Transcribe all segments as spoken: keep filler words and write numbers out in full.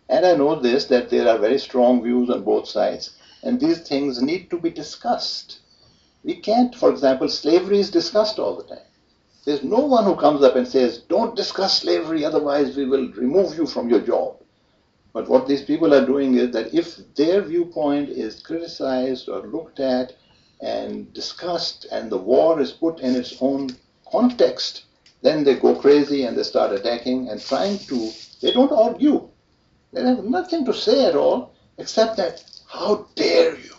And I know this, that there are very strong views on both sides, and these things need to be discussed. We can't, for example, slavery is discussed all the time. There's no one who comes up and says, don't discuss slavery, otherwise we will remove you from your job. But what these people are doing is that if their viewpoint is criticized or looked at and discussed and the war is put in its own context, then they go crazy and they start attacking and trying to, they don't argue. They have nothing to say at all except that, how dare you?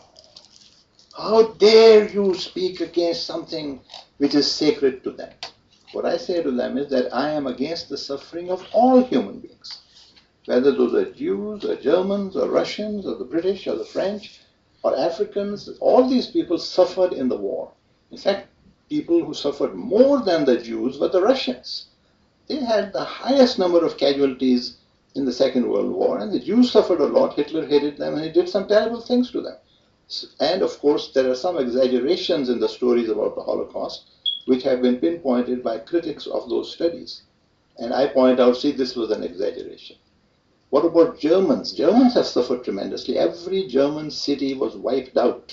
How dare you speak against something which is sacred to them? What I say to them is that I am against the suffering of all human beings, whether those are Jews or Germans or Russians or the British or the French or Africans. All these people suffered in the war. In fact, people who suffered more than the Jews were the Russians. They had the highest number of casualties in the Second World War, and the Jews suffered a lot. Hitler hated them, and he did some terrible things to them. And of course, there are some exaggerations in the stories about the Holocaust, which have been pinpointed by critics of those studies. And I point out, see, this was an exaggeration. What about Germans? Germans have suffered tremendously. Every German city was wiped out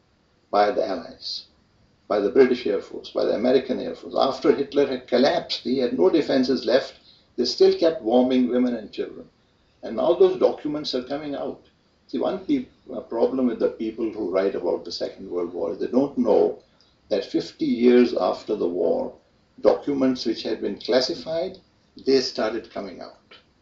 by the Allies, by the British Air Force, by the American Air Force. After Hitler had collapsed, he had no defenses left. They still kept bombing women and children. And now those documents are coming out. See, one problem with the people who write about the Second World War is they don't know that fifty years after the war, documents which had been classified, they started coming out.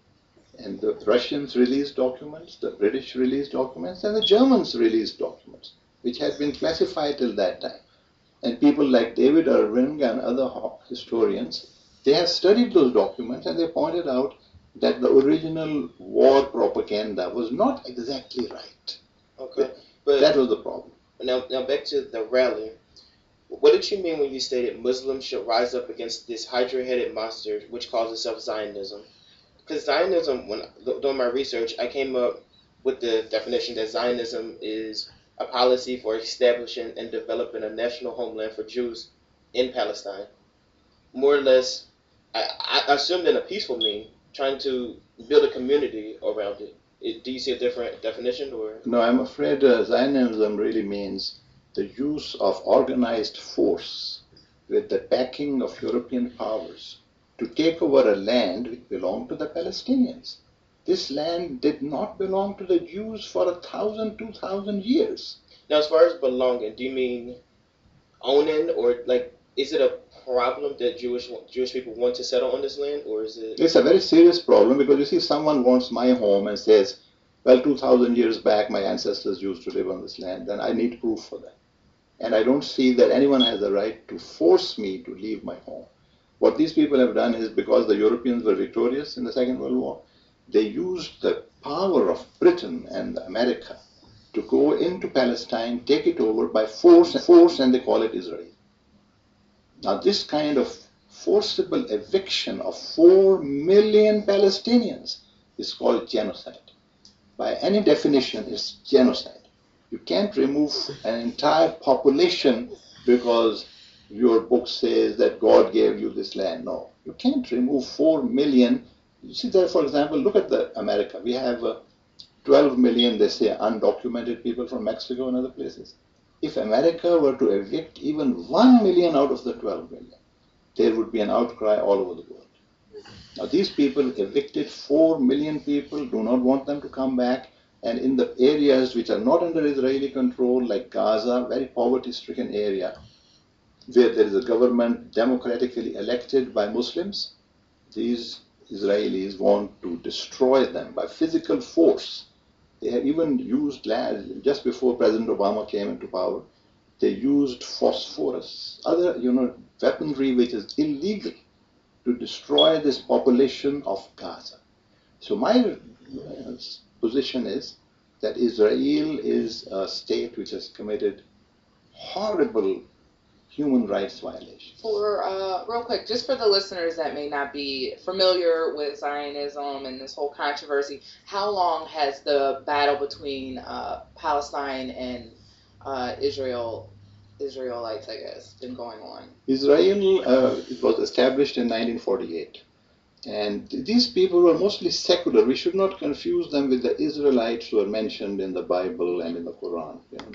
And the Russians released documents, the British released documents, and the Germans released documents, which had been classified till that time. And people like David Irving and other historians, they have studied those documents and they pointed out that the original war propaganda was not exactly right. Okay. But that was the problem. Now, now back to the rally. What did you mean when you stated Muslims should rise up against this hydra-headed monster which calls itself Zionism? Because Zionism, when doing my research, I came up with the definition that Zionism is a policy for establishing and developing a national homeland for Jews in Palestine. More or less, I, I assumed in a peaceful mean, trying to build a community around it. it. Do you see a different definition? Or no, I'm afraid uh, Zionism really means the use of organized force with the backing of European powers to take over a land which belonged to the Palestinians. This land did not belong to the Jews for a thousand, two thousand years. Now, as far as belonging, do you mean owning, or like, is it a problem that Jewish Jewish people want to settle on this land, or is it? It's a very serious problem because you see, someone wants my home and says, well, two thousand years back, my ancestors used to live on this land, then I need proof for that. And I don't see that anyone has the right to force me to leave my home. What these people have done is, because the Europeans were victorious in the Second World War, they used the power of Britain and America to go into Palestine, take it over by force, force and they call it Israel. Now, this kind of forcible eviction of four million Palestinians is called genocide. By any definition, it's genocide. You can't remove an entire population because your book says that God gave you this land. No, you can't remove four million. You see there, for example, look at the America. We have uh, twelve million, they say, undocumented people from Mexico and other places. If America were to evict even one million out of the twelve million, there would be an outcry all over the world. Now, these people evicted four million people, do not want them to come back. And in the areas which are not under Israeli control, like Gaza, very poverty-stricken area, where there is a government democratically elected by Muslims, these Israelis want to destroy them by physical force. They have even used, just before President Obama came into power, they used phosphorus, other you know, weaponry which is illegal, to destroy this population of Gaza. So my uh, position is that Israel is a state which has committed horrible human rights violations. For uh, real quick, just for the listeners that may not be familiar with Zionism and this whole controversy, how long has the battle between uh, Palestine and uh, Israel, Israelites, I guess, been going on? Israel uh, it was established in nineteen forty-eight. And these people were mostly secular. We should not confuse them with the Israelites who are mentioned in the Bible and in the Quran. You know,